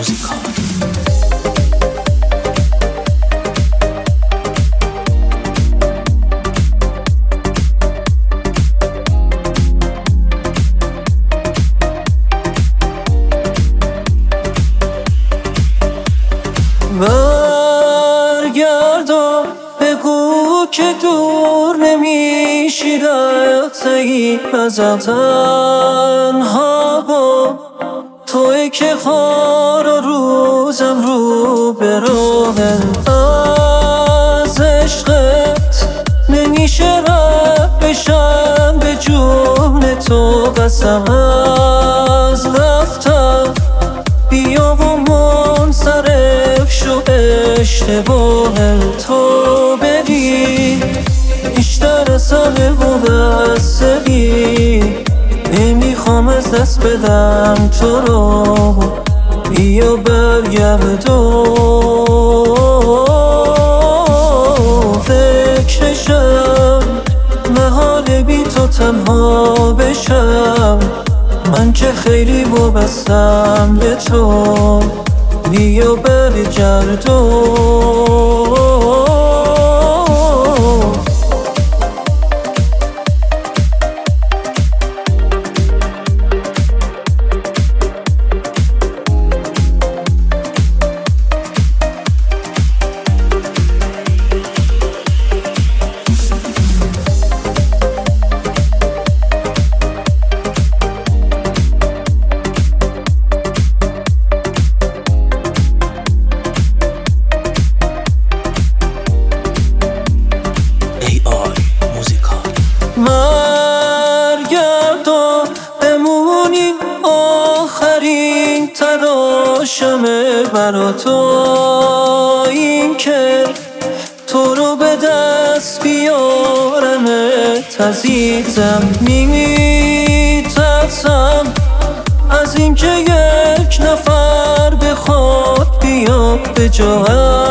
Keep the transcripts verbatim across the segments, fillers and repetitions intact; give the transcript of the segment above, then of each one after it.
موزیکال. برگردم بگو که دور نمیشی رفتی ازم، تنها با توی که خار و روزم رو به راه از عشقت نمیشه رد بشم، به جون تو قسم از رفتم بیا و منصرف شو، اشتباه تو بری بیشتر از همه مقصری، نمیخوام از دست بدم تو رو، بیا برگردو فکرشم محال بی تو تنها بشم، من که خیلی وابستم به تو، بیا برگردو مرگردم بمونیم آخرین تلاشمه برا تو، این که تو رو به دست بیارمت عزیزم، میترسم از این که یک نفر بخواد بیاد به جا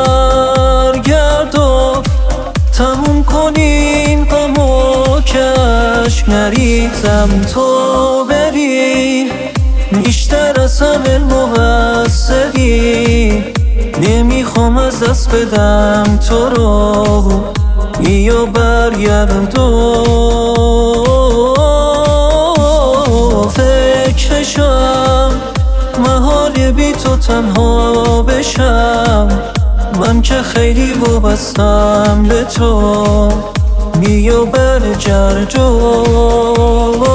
برگردم، تموم کنین غمو که عشق نریزم، تو بری بیشتر از همه مقصری، نمیخوام از دست بدم تو رو، بیا برگردو فکرشم محال بی تو تنها بشم، من که خیلی وابستم به تو، بیا برگردو